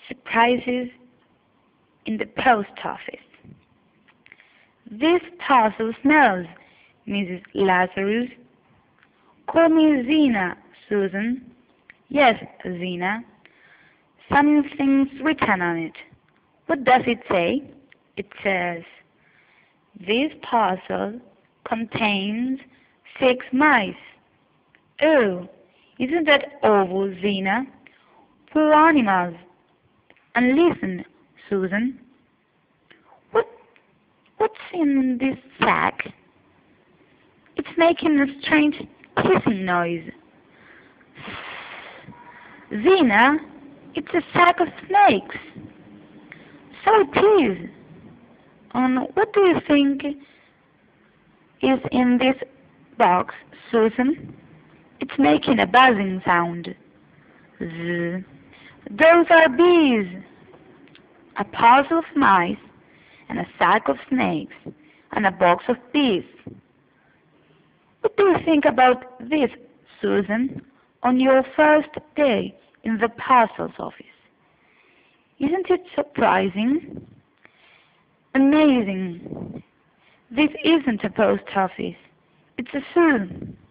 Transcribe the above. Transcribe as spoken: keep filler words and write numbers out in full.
Surprises in the post office. This parcel smells, Missus Lazarus. Call me Zena, Susan. Yes, Zena. Something's written on it. What does it say? It says, this parcel contains six mice. Oh, isn't that awful, Zena? Poor animals. And listen, Susan. What, what's in this sack? It's making a strange hissing noise. Zena, it's a sack of snakes. So it is. And what do you think is in this box, Susan? It's making a buzzing sound. Zzz. Those are bees. A parcel of mice, and a sack of snakes, and a box of bees. What do you think about this, Susan, on your first day in the parcels office? Isn't it surprising? Amazing. This isn't a post office. It's a zoo.